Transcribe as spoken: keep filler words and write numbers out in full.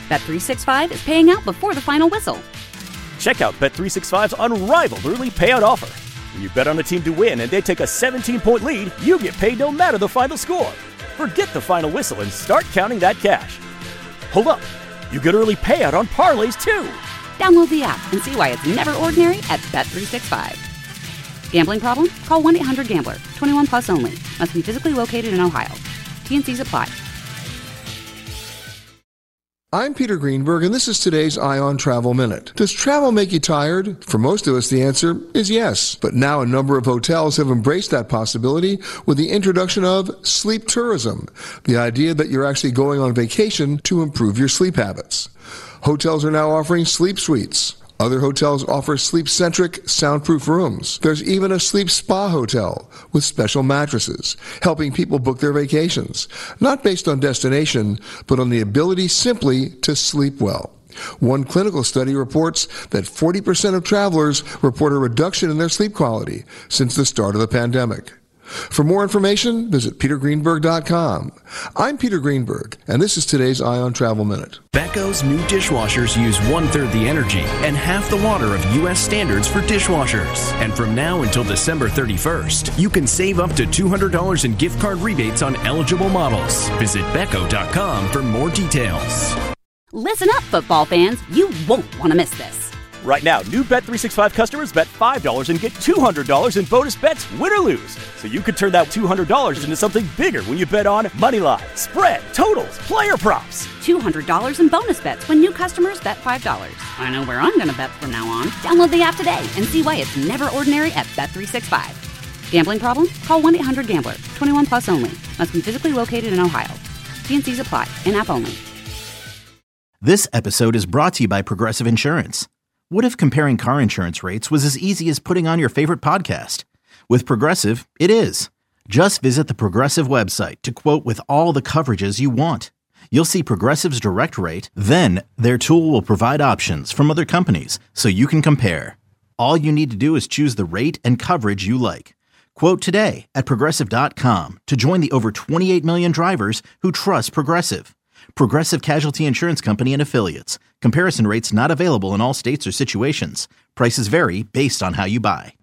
Bet three sixty-five is paying out before the final whistle. Check out Bet three sixty-five's unrivaled early payout offer. When you bet on a team to win and they take a seventeen-point lead, you get paid no matter the final score. Forget the final whistle and start counting that cash. Hold up. You get early payout on parlays, too. Download the app and see why it's never ordinary at Bet three sixty-five. Gambling problem? Call one eight hundred gambler. twenty-one plus only. Must be physically located in Ohio. T N Cs apply. I'm Peter Greenberg, and this is today's Ion Travel Minute. Does travel make you tired? For most of us, the answer is yes. But now a number of hotels have embraced that possibility with the introduction of sleep tourism, the idea that you're actually going on vacation to improve your sleep habits. Hotels are now offering sleep suites. Other hotels offer sleep-centric, soundproof rooms. There's even a sleep spa hotel with special mattresses, helping people book their vacations, not based on destination, but on the ability simply to sleep well. One clinical study reports that forty percent of travelers report a reduction in their sleep quality since the start of the pandemic. For more information, visit peter greenberg dot com. I'm Peter Greenberg, and this is today's Ion Travel Minute. Beco's new dishwashers use one-third the energy and half the water of U S standards for dishwashers. And from now until December thirty-first, you can save up to two hundred dollars in gift card rebates on eligible models. Visit beco dot com for more details. Listen up, football fans. You won't want to miss this. Right now, new Bet three sixty-five customers bet five dollars and get two hundred dollars in bonus bets, win or lose. So you could turn that two hundred dollars into something bigger when you bet on money line, spread, totals, player props. two hundred dollars in bonus bets when new customers bet five dollars. I know where I'm going to bet from now on. Download the app today and see why it's never ordinary at Bet three sixty-five. Gambling problem? Call one eight hundred gambler. twenty-one plus only. Must be physically located in Ohio. T N Cs apply. In-app only. This episode is brought to you by Progressive Insurance. What if comparing car insurance rates was as easy as putting on your favorite podcast? With Progressive, it is. Just visit the Progressive website to quote with all the coverages you want. You'll see Progressive's direct rate, then their tool will provide options from other companies so you can compare. All you need to do is choose the rate and coverage you like. Quote today at progressive dot com to join the over twenty-eight million drivers who trust Progressive. Progressive Casualty Insurance Company and Affiliates. Comparison rates not available in all states or situations. Prices vary based on how you buy.